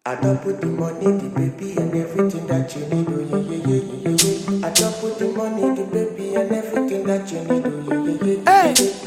I don't put the money, the baby, and everything that you need. Oh, yeah, yeah, yeah, yeah, yeah, yeah. I don't put the money, the baby, and everything that you need. Oh, yeah, yeah, yeah, yeah, yeah.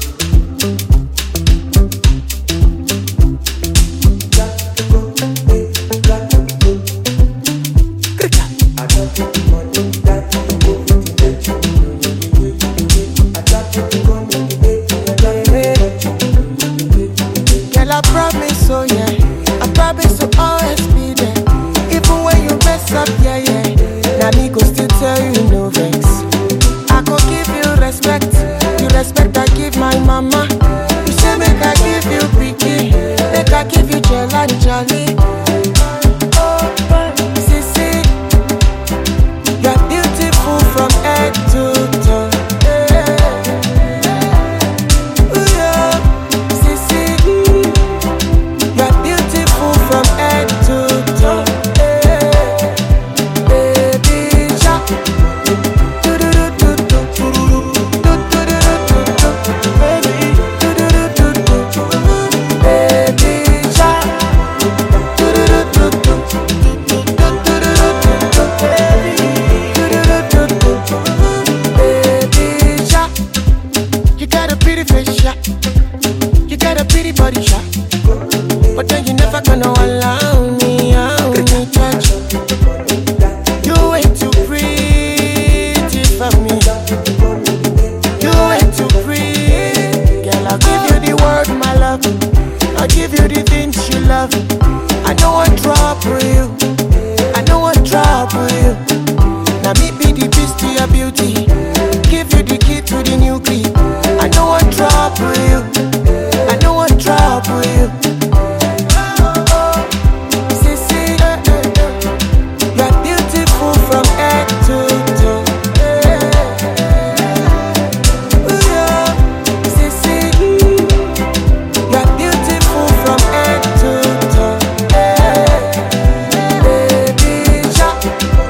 I promise, oh yeah, I promise to always be there. Even when you mess up, yeah, yeah. Now me go still tell you no vex. I go give you respect, you respect I give my mama. You say make I give you picky, make I give you gel and jolly. Oh, Sissy, you're beautiful from head to toe. You got a pretty body shot, but then you never gonna allow me, touch. You way too pretty for me. You way too pretty, girl. I'll give you the word, my love. I'll give you the things you love. I know what trouble you. I know what trouble you. Now me be the beast to your beauty. Give you the key to the new key. I know what trouble you. I know what trouble you. Sissy, you're beautiful from head to toe. Sissy, you're beautiful from head to toe. Baby shark,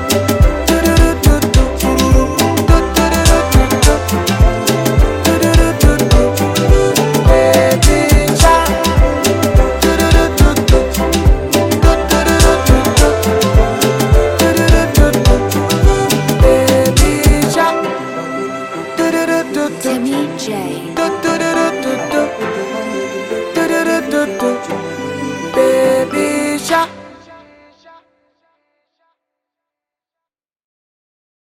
Timmy J. Baby shark.